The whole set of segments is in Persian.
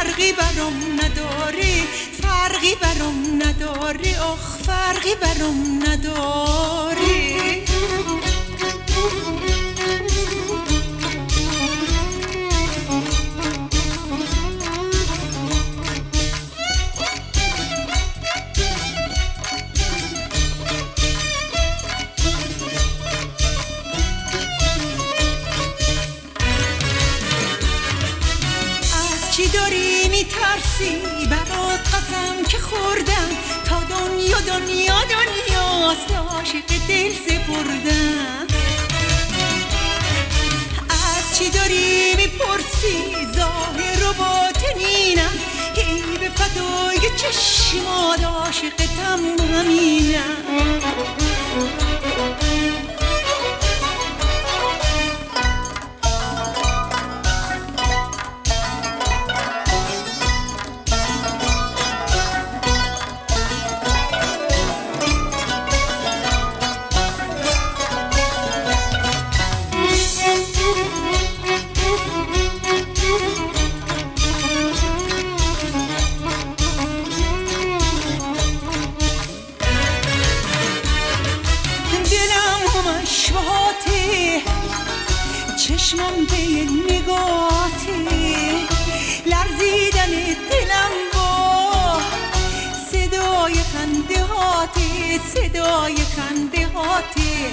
فرقی برام نداری، فرقی برام نداری، آخ فرقی برام نداری. چی داری میترسی؟ برات قسم که خوردم تا دنیا دنیا دنیاست عاشق دل سپردم. از چی داری میپرسی؟ ظاهر و باطنینم، ای به فدای چشمات عاشقتم همینم. چشمم به نگاهی لرزیدن دلم با صدای خنده هاتی، صدای خنده هاتی.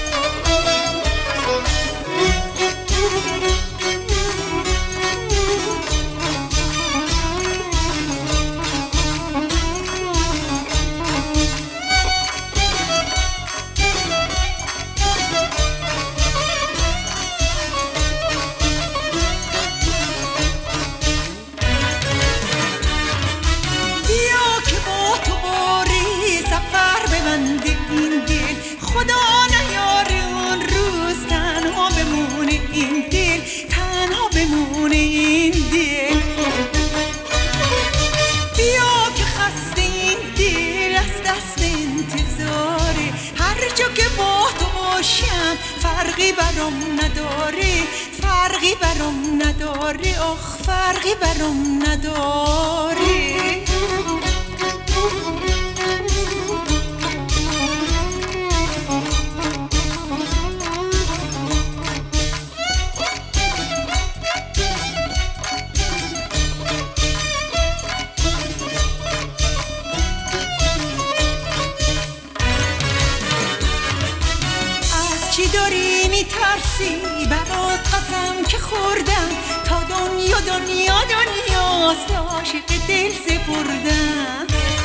خدا نیاره اون روز تنها بمونه این دل، تنها بمونه این دل. بیا که خسته این دل از دست انتظاره، هر جا که با تو باشم فرقی برام نداره، فرقی برام نداره، آخ فرقی برام نداره. چی داری میترسی؟ برات قسم که خوردم تا دنیا دنیا دنیاست عاشق دل سپردم.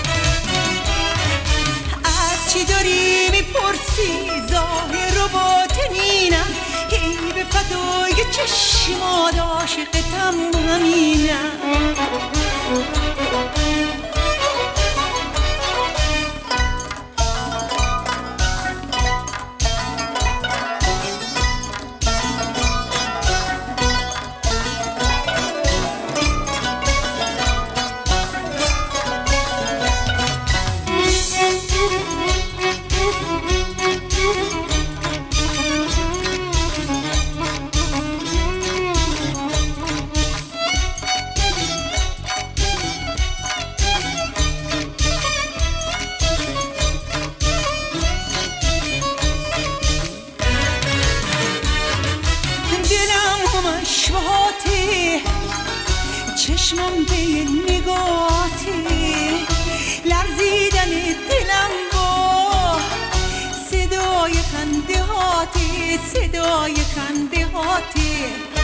از چی داری میپرسی؟ ظاهر و باطنینم، ای به فدای چشمات عاشقتم همینم. چشمم به نگاهی لرزیدن دلم با صدای خنده هاتی، صدای خنده هاتی.